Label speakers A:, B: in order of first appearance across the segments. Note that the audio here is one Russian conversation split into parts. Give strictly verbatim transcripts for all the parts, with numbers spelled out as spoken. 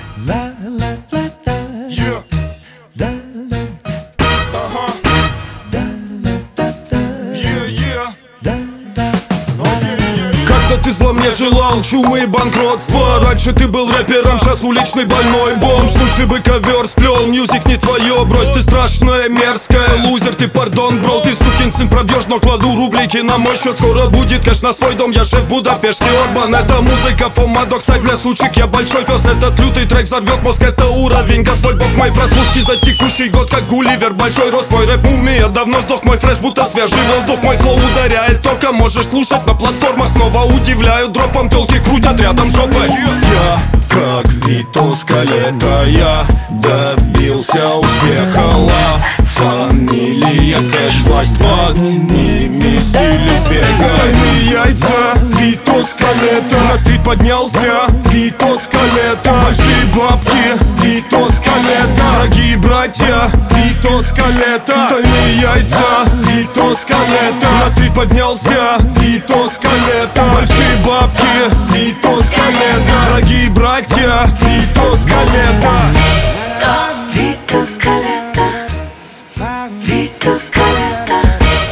A: La la la la.
B: Yeah.
A: Da la
B: Uh-huh.
A: da la da da.
B: Yeah, yeah.
A: Da da.
B: Oh, yeah, yeah, yeah.
C: Как-то ты зла мне желал, чумы и банкротство. Раньше ты был рэпером, сейчас уличный больной бомж. Лучше бы ковер сплел, мьюзик не твое. Брось, ты страшная, мерзкая, лузер, ты пардон, бро. Ты сукин сын пробьешь, но кладу рублики на мой счет. Скоро будет кэш на свой дом, я шеф Будапеште Орбан. Это музыка, фомадок, сайт для сучек. Я большой пес, этот лютый трек взорвет мозг. Это уровень, Господь Бог моей прослушки за текущий год, как Гулливер. Большой рост, твой рэп мумия, давно сдох. Мой фреш, будто свежий воздух. Мой флоу ударяет тока, можешь слушать на платформах. Снова удивляют дропом, телки крутят рядом жопы. Я, как Вито Скалета, я добился успеха. Ла, фамилия, кэш, власть, подними силе сбега. Стальные яйца, Вито Скалета. На стрит поднялся, Вито Скалета. Большие бабки, Вито Скалета. Враги и братья, Вито Скалета. Стальные яйца, Вито Скалета. На стрит поднялся, Вито Скалета. Большие бабки, Вито Скалета. Враги и братья, Вито Скалета.
D: Vito Scaletta, Vito Scaletta,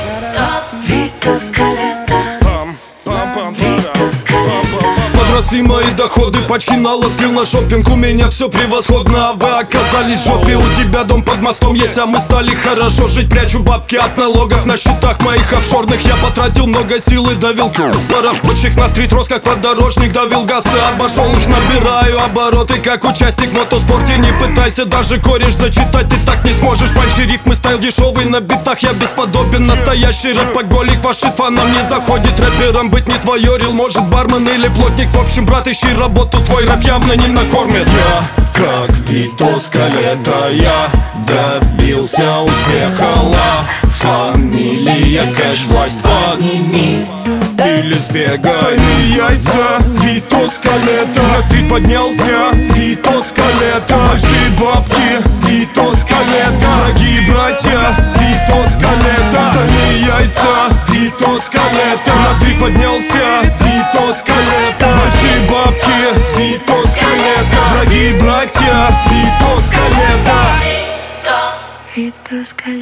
D: Vito Scaletta,
B: Pam, pam, pam,
D: Vito Scaletta.
C: Подросли мои доходы, пачки налог слил на шопинг. У меня все превосходно, а вы оказались в жопе. У тебя дом под мостом есть, а мы стали хорошо жить. Прячу бабки от налогов на счетах моих офшорных. Я потратил много сил и давил рабочих на стрит, рос как подорожник. Давил газы, обошел их, набираю обороты как участник в мотоспорте. Не пытайся даже кореш зачитать, ты так не сможешь. Панчи рифмы, стайл дешевый на битах, я бесподобен. Настоящий рэпоголик, ваш шит фанам не заходит. Рэпером быть не твое, рил, может бармен или плотник. В общем, брат, ищи работу, твой рэп явно не накормит. Я, как Вито Скалета, я добился успеха. Ла, фамилия, кэш, власть, подними или сбега. Стальные яйца, Вито Скалета. На стрит поднялся, Вито Скалета. Большие бабки, Вито Скалета. Враги и братья, Вито Скалета. Стальные яйца, Вито Скалета. На стрит поднялся, Вито Скалета. Большие бабки, Вито Скалета. Враги и братья, Вито Скалета.
D: Vito Scaletta.